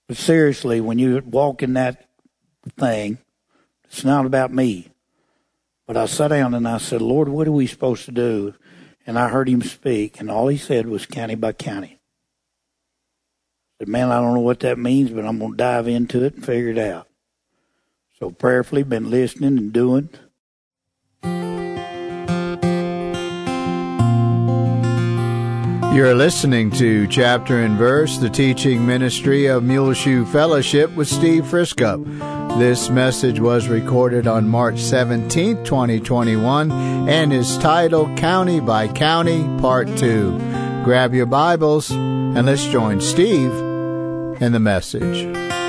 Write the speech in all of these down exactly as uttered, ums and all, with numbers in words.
But seriously, when you walk in that thing, it's not about me. But I sat down and I said, Lord, what are we supposed to do? And I heard him speak, and all he said was county by county. I said, man, I don't know what that means, but I'm going to dive into it and figure it out. So prayerfully, been listening and doing. You're listening to Chapter and Verse, the teaching ministry of Muleshoe Fellowship with Steve Frisco. This message was recorded on March seventeenth, twenty twenty-one, and is titled County by County, Part two. Grab your Bibles, and let's join Steve in the message.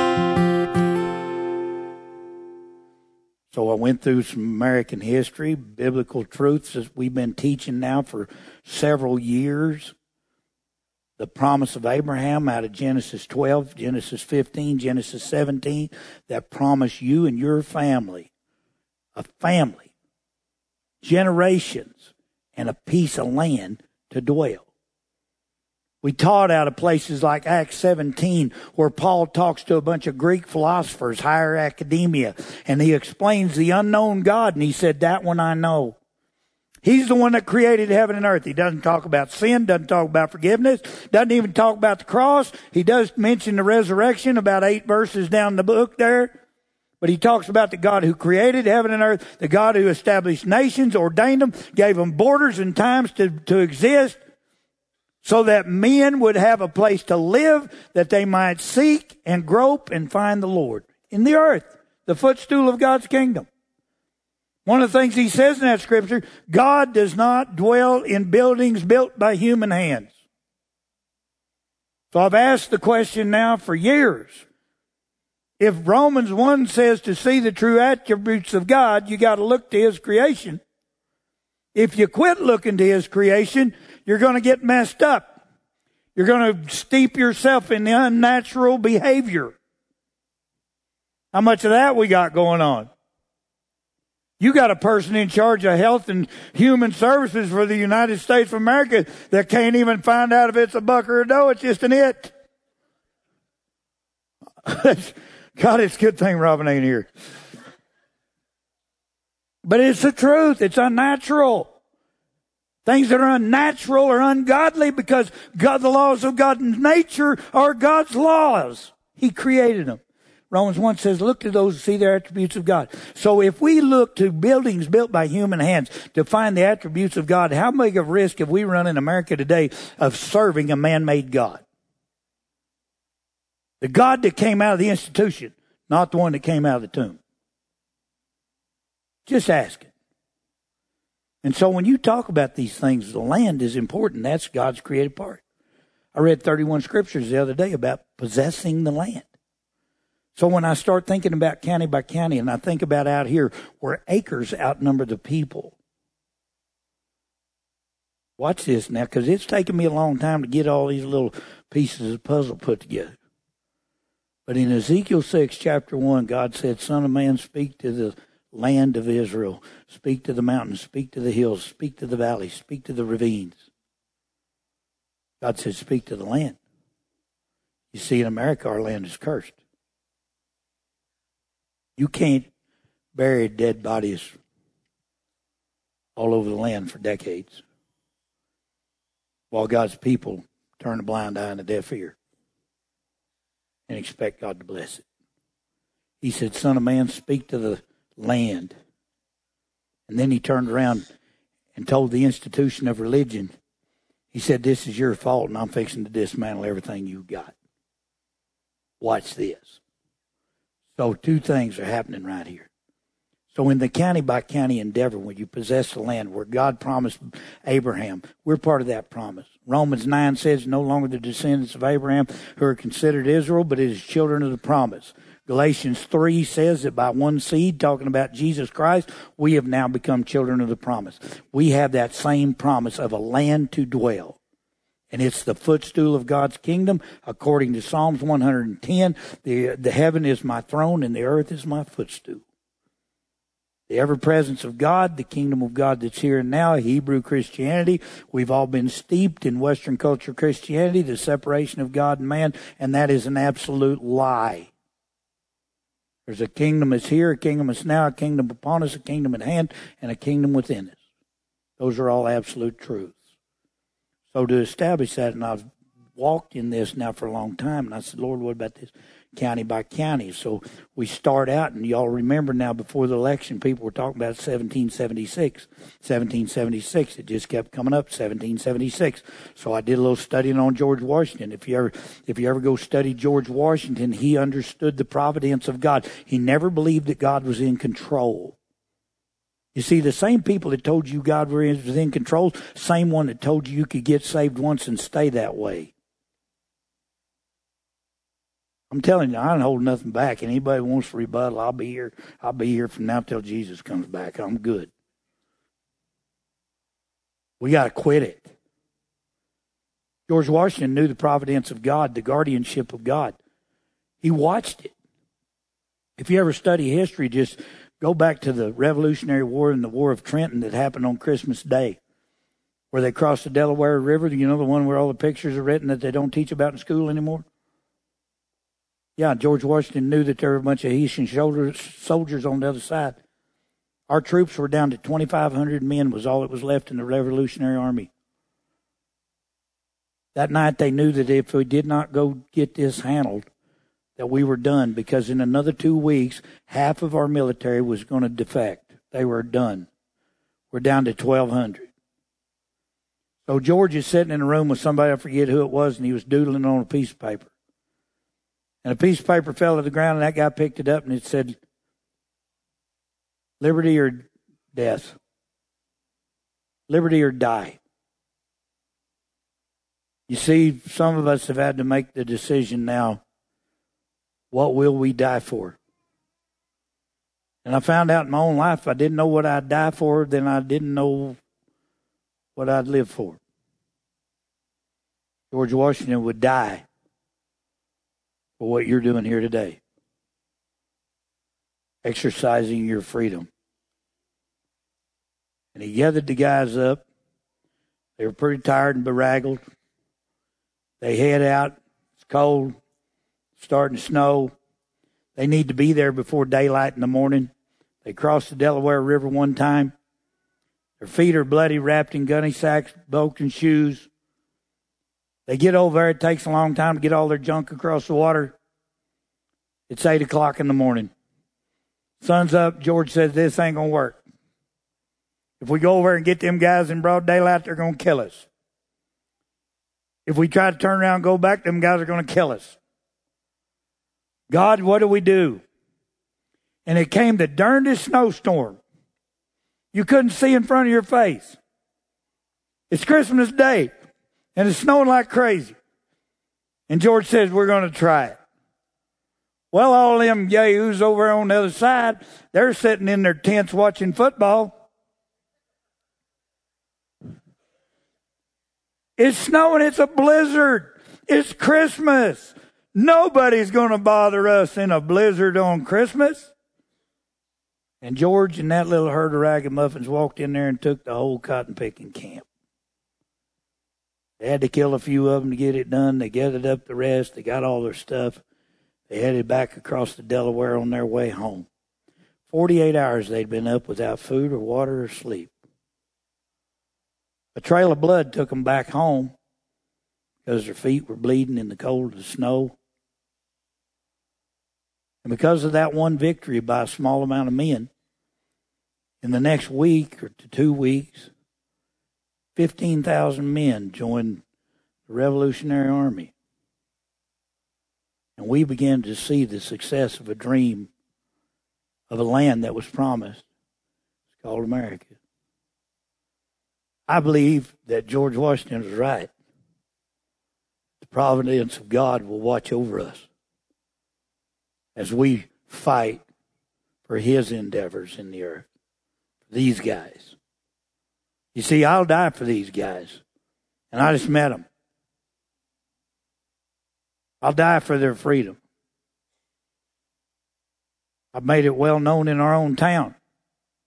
So I went through some American history, biblical truths that we've been teaching now for several years. The promise of Abraham out of Genesis twelve, Genesis fifteen, Genesis seventeen, that promise you and your family, a family, generations, and a piece of land to dwell. We taught out of places like Acts seventeen, where Paul talks to a bunch of Greek philosophers, higher academia, and he explains the unknown God, and he said, that one I know. He's the one that created heaven and earth. He doesn't talk about sin, doesn't talk about forgiveness, doesn't even talk about the cross. He does mention the resurrection about eight verses down the book there. But he talks about the God who created heaven and earth, the God who established nations, ordained them, gave them borders and times to, to exist, so that men would have a place to live, that they might seek and grope and find the Lord in the earth, the footstool of God's kingdom. One of the things he says in that scripture, God does not dwell in buildings built by human hands. So I've asked the question now for years. If Romans one says to see the true attributes of God, you got to look to his creation. If you quit looking to his creation, you're going to get messed up. You're going to steep yourself in the unnatural behavior. How much of that we got going on? You got a person in charge of health and human services for the United States of America that can't even find out if it's a buck or a doe. It's just an it. God, it's a good thing Robin ain't here. But it's the truth. It's unnatural. Things that are unnatural or ungodly, because God, the laws of God's nature are God's laws. He created them. Romans one says, look to those who see the attributes of God. So if we look to buildings built by human hands to find the attributes of God, how big of a risk have we run in America today of serving a man-made God? The God that came out of the institution, not the one that came out of the tomb. Just ask it. And so when you talk about these things, the land is important. That's God's created part. I read thirty-one scriptures the other day about possessing the land. So when I start thinking about county by county, and I think about out here where acres outnumber the people. Watch this now, because it's taken me a long time to get all these little pieces of puzzle put together. But in Ezekiel six, chapter one, God said, Son of man, speak to the land of Israel. Speak to the mountains, speak to the hills, speak to the valleys, speak to the ravines. God said, speak to the land. You see, in America, our land is cursed. You can't bury dead bodies all over the land for decades while God's people turn a blind eye and a deaf ear and expect God to bless it. He said, Son of man, speak to the land. And then he turned around and told the institution of religion, he said, this is your fault, and I'm fixing to dismantle everything you got. Watch this. So two things are happening right here. So in the county by county endeavor, when you possess the land where God promised Abraham, we're part of that promise. Romans nine says, no longer the descendants of Abraham who are considered Israel, but it is children of the promise. Galatians three says that by one seed, talking about Jesus Christ, we have now become children of the promise. We have that same promise of a land to dwell. And it's the footstool of God's kingdom. According to Psalms one hundred ten, the, the heaven is my throne and the earth is my footstool. The ever-presence of God, the kingdom of God that's here and now, Hebrew Christianity. We've all been steeped in Western culture Christianity, the separation of God and man, and that is an absolute lie. There's a kingdom that's here, a kingdom that's now, a kingdom upon us, a kingdom at hand, and a kingdom within us. Those are all absolute truths. So to establish that, and I've walked in this now for a long time, and I said, Lord, what about this county by county? So we start out, and y'all remember now before the election, people were talking about seventeen seventy-six. seventeen seventy-six, it just kept coming up, seventeen seventy-six. So I did a little studying on George Washington. If you ever, if you ever go study George Washington, he understood the providence of God. He never believed that God was in control. You see, the same people that told you God was in control, same one that told you you could get saved once and stay that way. I'm telling you, I don't hold nothing back. Anybody wants to rebuttal, I'll be here. I'll be here from now till Jesus comes back. I'm good. We got to quit it. George Washington knew the providence of God, the guardianship of God. He watched it. If you ever study history, just go back to the Revolutionary War and the War of Trenton that happened on Christmas Day, where they crossed the Delaware River. You know, the one where all the pictures are written that they don't teach about in school anymore? Yeah, George Washington knew that there were a bunch of Haitian soldiers on the other side. Our troops were down to twenty-five hundred men was all that was left in the Revolutionary Army. That night they knew that if we did not go get this handled, that we were done, because in another two weeks, half of our military was going to defect. They were done. We're down to twelve hundred. So George is sitting in a room with somebody, I forget who it was, and he was doodling on a piece of paper. And a piece of paper fell to the ground, and that guy picked it up, and it said, liberty or death. Liberty or die. You see, some of us have had to make the decision now, what will we die for? And I found out in my own life, if I didn't know what I'd die for, then I didn't know what I'd live for. George Washington would die for what you're doing here today. Exercising your freedom. And he gathered the guys up. They were pretty tired and beraggled. They head out. It's cold. Starting to snow. They need to be there before daylight in the morning. They crossed the Delaware River one time. Their feet are bloody, wrapped in gunny sacks, broken shoes. They get over there. It takes a long time to get all their junk across the water. It's eight o'clock in the morning. Sun's up. George says, this ain't going to work. If we go over and get them guys in broad daylight, they're going to kill us. If we try to turn around and go back, them guys are going to kill us. God, what do we do? And it came the darndest snowstorm. You couldn't see in front of your face. It's Christmas Day, and it's snowing like crazy. And George says, we're going to try it. Well, all them yahoos over on the other side, they're sitting in their tents watching football. It's snowing. It's a blizzard. It's Christmas. Nobody's going to bother us in a blizzard on Christmas. And George and that little herd of ragamuffins walked in there and took the whole cotton picking camp. They had to kill a few of them to get it done. They gathered up the rest. They got all their stuff. They headed back across the Delaware on their way home. Forty-eight hours they'd been up without food or water or sleep. A trail of blood took them back home because their feet were bleeding in the cold of the snow. And because of that one victory by a small amount of men, in the next week or to two weeks, fifteen thousand men joined the Revolutionary Army. And we began to see the success of a dream of a land that was promised. It's called America. I believe that George Washington was right. The providence of God will watch over us as we fight for his endeavors in the earth. For these guys. You see, I'll die for these guys. And I just met them. I'll die for their freedom. I've made it well known in our own town.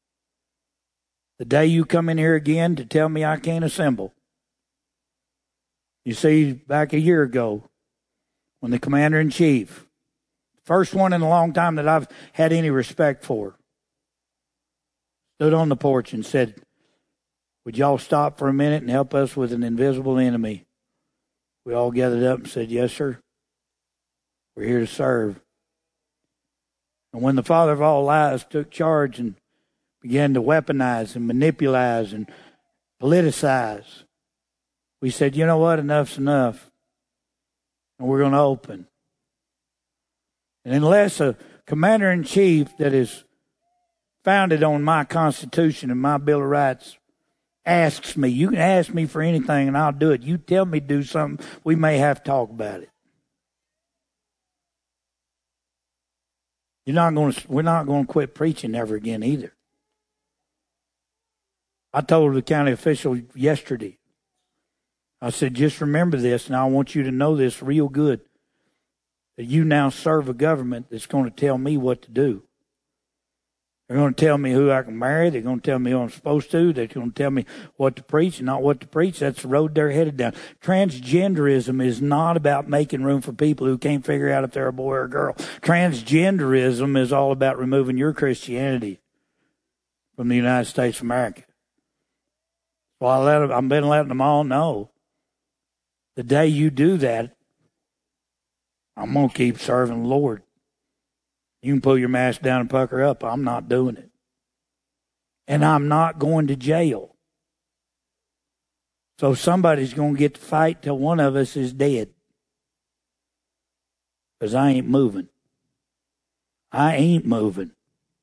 The day you come in here again to tell me I can't assemble. You see, back a year ago, when the commander-in-chief, first one in a long time that I've had any respect for, stood on the porch and said, would y'all stop for a minute and help us with an invisible enemy? We all gathered up and said, yes, sir. We're here to serve. And when the father of all lies took charge and began to weaponize and manipulate and politicize, we said, you know what, enough's enough. And we're going to open. And unless a commander-in-chief that is founded on my Constitution and my Bill of Rights asks me, you can ask me for anything and I'll do it. You tell me to do something, we may have to talk about it. You're not going to, we're not going to quit preaching ever again either. I told the county official yesterday, I said, just remember this, and I want you to know this real good, that you now serve a government that's going to tell me what to do. They're going to tell me who I can marry. They're going to tell me who I'm supposed to. They're going to tell me what to preach and not what to preach. That's the road they're headed down. Transgenderism is not about making room for people who can't figure out if they're a boy or a girl. Transgenderism is all about removing your Christianity from the United States of America. Well, I let them, I've been letting them all know. The day you do that, I'm going to keep serving the Lord. You can pull your mask down and pucker up. I'm not doing it. And I'm not going to jail. So somebody's going to get to fight till one of us is dead. Because I ain't moving. I ain't moving.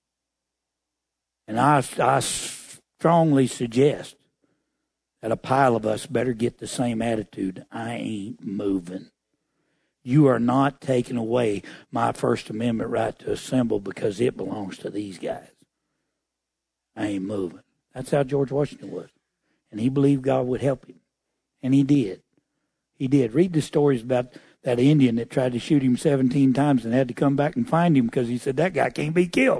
And I, I strongly suggest that a pile of us better get the same attitude. I ain't moving. You are not taking away my First Amendment right to assemble because it belongs to these guys. I ain't moving. That's how George Washington was. And he believed God would help him. And he did. He did. Read the stories about that Indian that tried to shoot him seventeen times and had to come back and find him because he said, that guy can't be killed.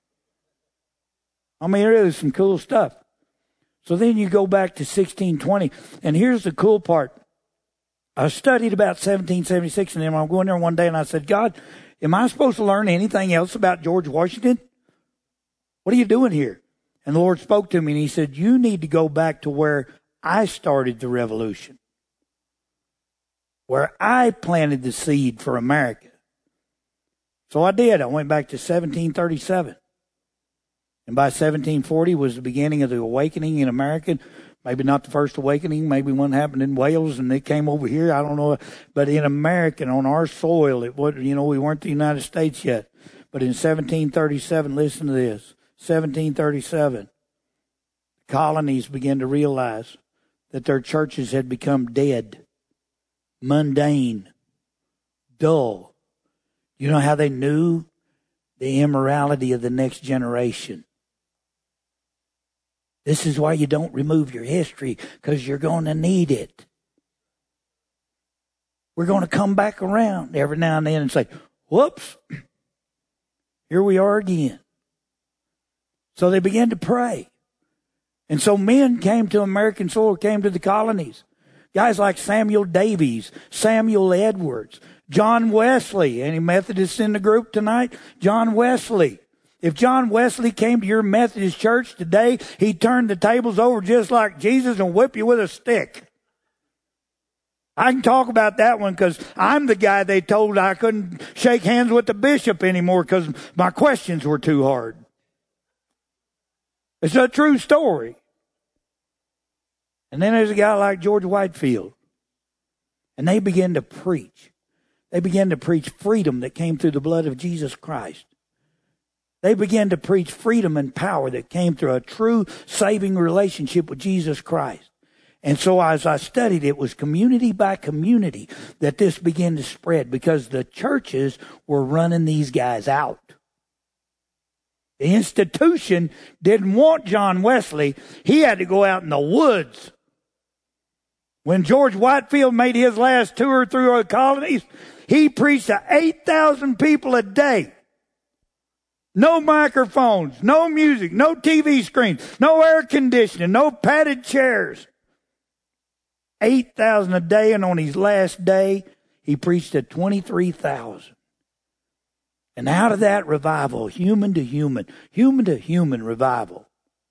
I mean, really some cool stuff. So then you go back to sixteen twenty, and here's the cool part. I studied about seventeen seventy-six, and then I'm going there one day, and I said, God, am I supposed to learn anything else about George Washington? What are you doing here? And the Lord spoke to me, and he said, you need to go back to where I started the revolution, where I planted the seed for America. So I did. I went back to seventeen thirty-seven. And by seventeen forty was the beginning of the awakening in America. Maybe not the first awakening. Maybe one happened in Wales and they came over here. I don't know. But in America, on our soil, it was, you know, we weren't the United States yet. But in seventeen thirty-seven, listen to this. seventeen thirty-seven, the colonies began to realize that their churches had become dead, mundane, dull. You know how they knew? The immorality of the next generation. This is why you don't remove your history, because you're going to need it. We're going to come back around every now and then and say, whoops, here we are again. So they began to pray. And so men came to American soil, came to the colonies. Guys like Samuel Davies, Samuel Edwards, John Wesley. Any Methodists in the group tonight? John Wesley. If John Wesley came to your Methodist church today, he'd turn the tables over just like Jesus and whip you with a stick. I can talk about that one because I'm the guy they told I couldn't shake hands with the bishop anymore because my questions were too hard. It's a true story. And then there's a guy like George Whitefield. And they began to preach. They began to preach freedom that came through the blood of Jesus Christ. They began to preach freedom and power that came through a true saving relationship with Jesus Christ. And so as I studied, it was community by community that this began to spread because the churches were running these guys out. The institution didn't want John Wesley. He had to go out in the woods. When George Whitefield made his last tour through our colonies, he preached to eight thousand people a day. No microphones, no music, no T V screens, no air conditioning, no padded chairs. eight thousand a day, and on his last day, he preached to twenty-three thousand. And out of that revival, human to human, human to human revival,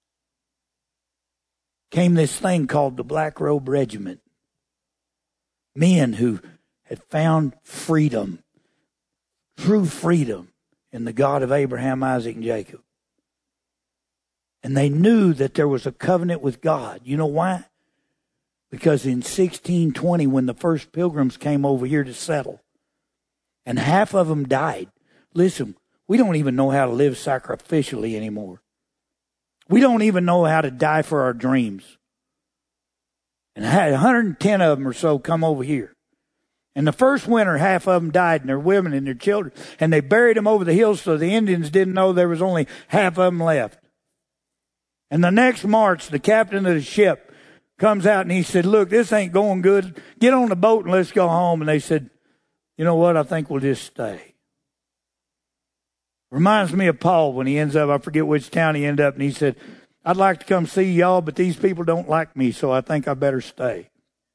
came this thing called the Black Robe Regiment. Men who had found freedom, true freedom, in the God of Abraham, Isaac, and Jacob. And they knew that there was a covenant with God. You know why? Because in sixteen twenty, when the first pilgrims came over here to settle, and half of them died. Listen, we don't even know how to live sacrificially anymore. We don't even know how to die for our dreams. And one hundred ten of them or so come over here. And the first winter, half of them died, and their women and their children. And they buried them over the hills so the Indians didn't know there was only half of them left. And the next March, the captain of the ship comes out and he said, look, this ain't going good. Get on the boat and let's go home. And they said, you know what? I think we'll just stay. Reminds me of Paul when he ends up, I forget which town he ended up, and he said, I'd like to come see y'all, but these people don't like me, so I think I better stay.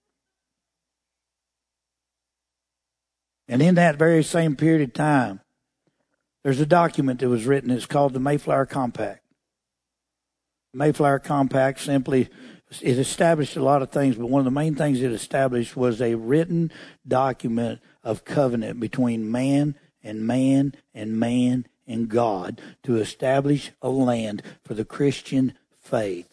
And in that very same period of time, there's a document that was written. It's called the Mayflower Compact. The Mayflower Compact simply, it established a lot of things, but one of the main things it established was a written document of covenant between man and man and man and God to establish a land for the Christian faith.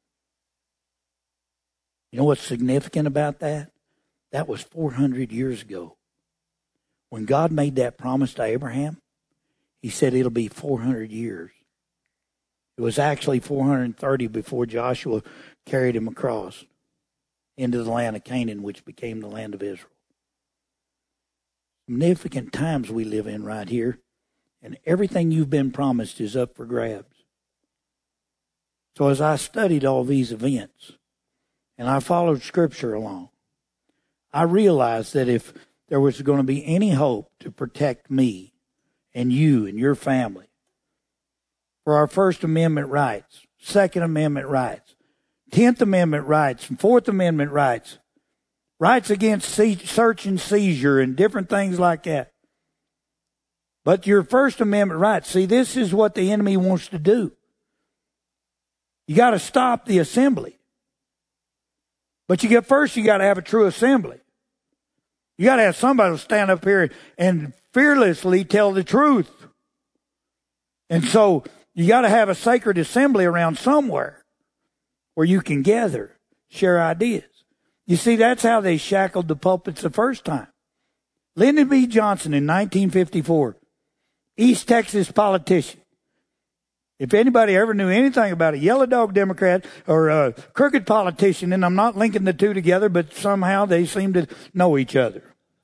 You know what's significant about that? That was four hundred years ago. When God made that promise to Abraham, he said it'll be four hundred years. It was actually four hundred thirty before Joshua carried him across into the land of Canaan, which became the land of Israel. Significant times we live in right here, and everything you've been promised is up for grabs. So as I studied all these events, and I followed Scripture along, I realized that if there was going to be any hope to protect me and you and your family for our First Amendment rights, Second Amendment rights, Tenth Amendment rights, and Fourth Amendment rights, rights against search and seizure and different things like that. But your First Amendment rights, see, this is what the enemy wants to do. You got to stop the assembly. But you get first, you got to have a true assembly. You got to have somebody to stand up here and fearlessly tell the truth. And so you got to have a sacred assembly around somewhere where you can gather, share ideas. You see, that's how they shackled the pulpits the first time. Lyndon B. Johnson in nineteen fifty-four, East Texas politician. If anybody ever knew anything about a yellow dog Democrat or a crooked politician, and I'm not linking the two together, but somehow they seem to know each other.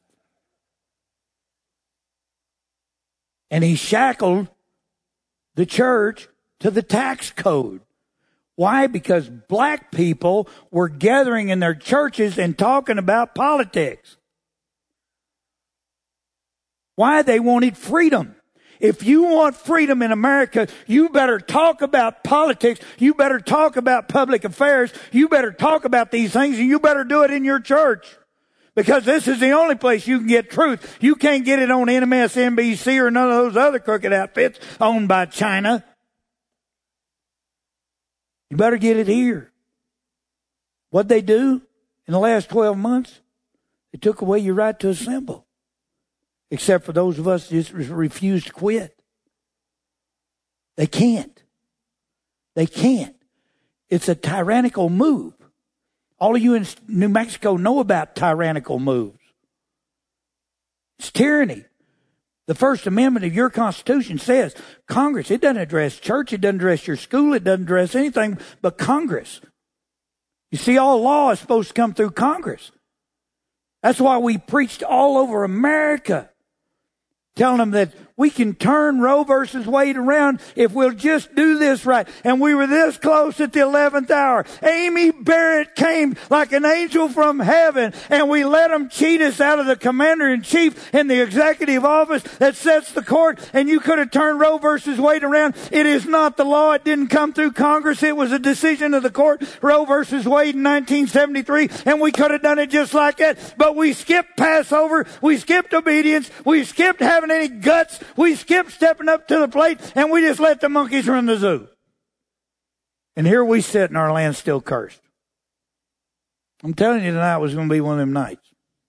And he shackled the church to the tax code. Why? Because black people were gathering in their churches and talking about politics. Why? They wanted freedom. If you want freedom in America, you better talk about politics. You better talk about public affairs. You better talk about these things, and you better do it in your church. Because this is the only place you can get truth. You can't get it on M S N B C or none of those other crooked outfits owned by China. You better get it here. What'd they do in the last twelve months? They took away your right to assemble. Except for those of us who just refuse to quit. They can't. They can't. It's a tyrannical move. All of you in New Mexico know about tyrannical moves. It's tyranny. The First Amendment of your Constitution says Congress, it doesn't address church, it doesn't address your school, it doesn't address anything but Congress. You see, all law is supposed to come through Congress. That's why we preached all over America, telling them that We can turn Roe versus Wade around if we'll just do this right. And we were this close at the eleventh hour. Amy Barrett came like an angel from heaven, and we let them cheat us out of the commander-in-chief in the executive office that sets the court, and you could have turned Roe versus Wade around. It is not the law. It didn't come through Congress. It was a decision of the court, Roe versus Wade in nineteen seventy-three, and we could have done it just like that. But we skipped Passover. We skipped obedience. We skipped having any guts. We skipped stepping up to the plate, and we just let the monkeys run the zoo. And here we sit, and our land's still cursed. I'm telling you, tonight was going to be one of them nights.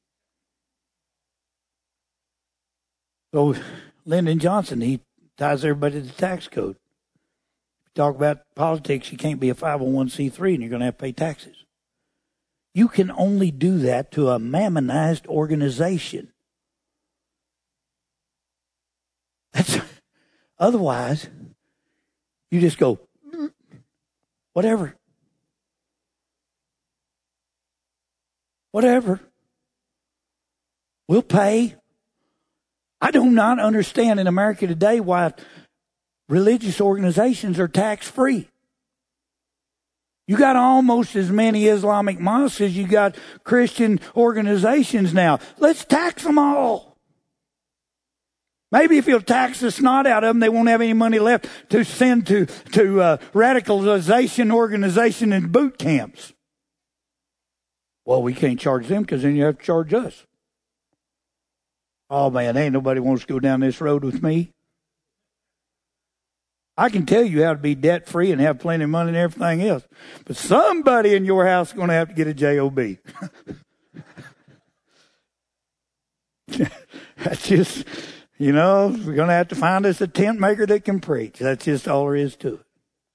So Lyndon Johnson, he ties everybody to the tax code. Talk about politics, you can't be a five oh one c three and you're going to have to pay taxes. You can only do that to a mammonized organization. That's, otherwise, you just go, whatever. Whatever. We'll pay. I do not understand in America today why religious organizations are tax-free. You got almost as many Islamic mosques as you got Christian organizations now. Let's tax them all. Maybe if you'll tax the snot out of them, they won't have any money left to send to, to uh, radicalization organization and boot camps. Well, we can't charge them because then you have to charge us. Oh, man, ain't nobody wants to go down this road with me. I can tell you how to be debt-free and have plenty of money and everything else. But somebody in your house is going to have to get a job. That's just, you know, we're going to have to find us a tent maker that can preach. That's just all there is to it.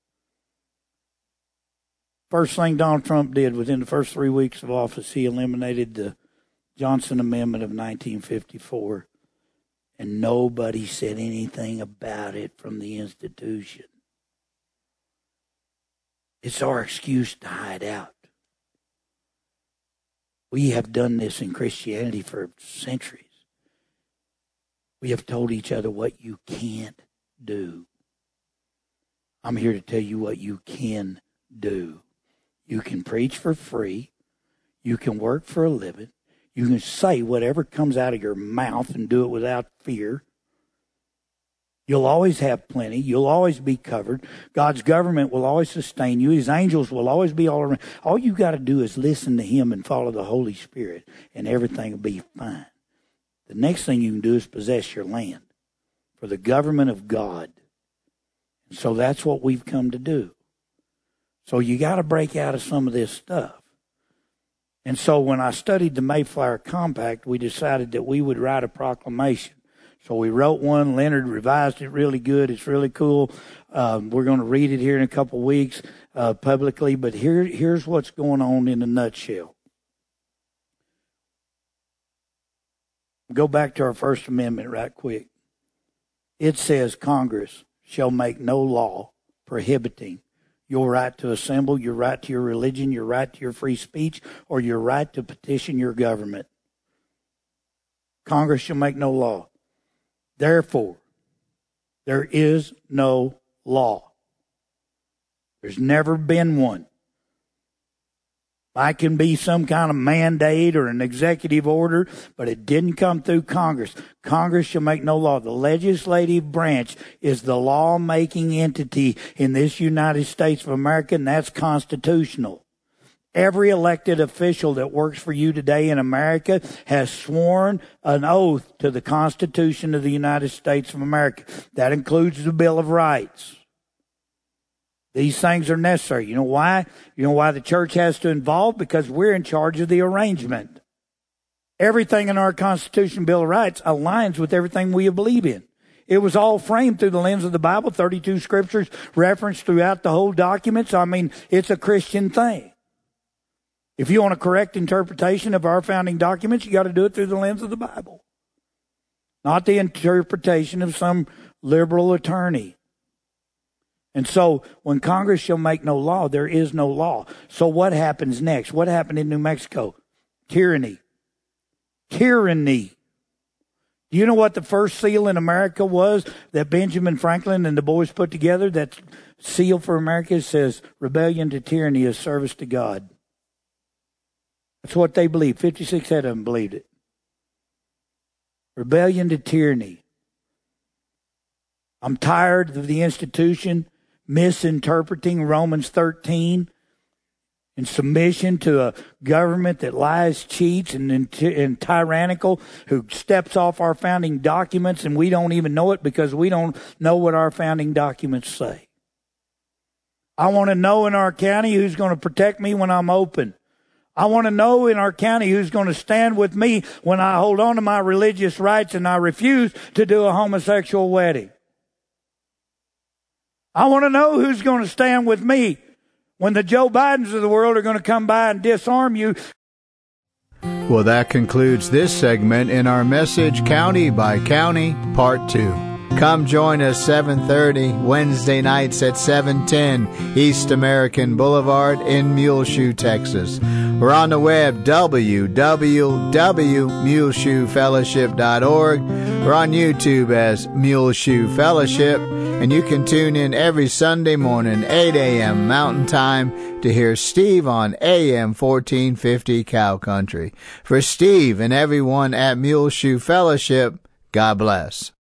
First thing Donald Trump did within the first three weeks of office, he eliminated the Johnson Amendment of nineteen fifty-four. And nobody said anything about it from the institution. It's our excuse to hide out. We have done this in Christianity for centuries. We have told each other what you can't do. I'm here to tell you what you can do. You can preach for free. You can work for a living. You can say whatever comes out of your mouth and do it without fear. You'll always have plenty. You'll always be covered. God's government will always sustain you. His angels will always be all around. All you got to do is listen to Him and follow the Holy Spirit, and everything will be fine. The next thing you can do is possess your land for the government of God. And so that's what we've come to do. So you got to break out of some of this stuff. And so when I studied the Mayflower Compact, we decided that we would write a proclamation. So we wrote one. Leonard revised it really good. It's really cool. Um, we're going to read it here in a couple of weeks uh, publicly. But here, here's what's going on in a nutshell. Go back to our First Amendment right quick. It says Congress shall make no law prohibiting your right to assemble, your right to your religion, your right to your free speech, or your right to petition your government. Congress shall make no law. Therefore, there is no law. There's never been one. It can be some kind of mandate or an executive order, but it didn't come through Congress. Congress shall make no law. The legislative branch is the law-making entity in this United States of America, and that's constitutional. Every elected official that works for you today in America has sworn an oath to the Constitution of the United States of America. That includes the Bill of Rights. These things are necessary. You know why? You know why the church has to involve? Because we're in charge of the arrangement. Everything in our Constitution, Bill of Rights, aligns with everything we believe in. It was all framed through the lens of the Bible, thirty-two scriptures referenced throughout the whole document. So, I mean, it's a Christian thing. If you want a correct interpretation of our founding documents, you got to do it through the lens of the Bible. Not the interpretation of some liberal attorney. And so when Congress shall make no law, there is no law. So what happens next? What happened in New Mexico? Tyranny. Tyranny. Do you know what the first seal in America was that Benjamin Franklin and the boys put together? That seal for America says, rebellion to tyranny is service to God. That's what they believed. fifty-six head of them believed it. Rebellion to tyranny. I'm tired of the institution misinterpreting Romans thirteen in submission to a government that lies, cheats, and, and, and tyrannical, who steps off our founding documents, and we don't even know it because we don't know what our founding documents say. I want to know in our county who's going to protect me when I'm open. I want to know in our county who's going to stand with me when I hold on to my religious rights and I refuse to do a homosexual wedding. I want to know who's going to stand with me when the Joe Bidens of the world are going to come by and disarm you. Well, that concludes this segment in our message, County by County, Part two. Come join us seven thirty Wednesday nights at seven ten East American Boulevard in Muleshoe, Texas. We're on the web, w w w dot muleshoe fellowship dot org. We're on YouTube as Muleshoe Fellowship, and you can tune in every Sunday morning, eight a.m. Mountain Time, to hear Steve on A M fourteen fifty Cow Country. For Steve and everyone at Muleshoe Fellowship, God bless.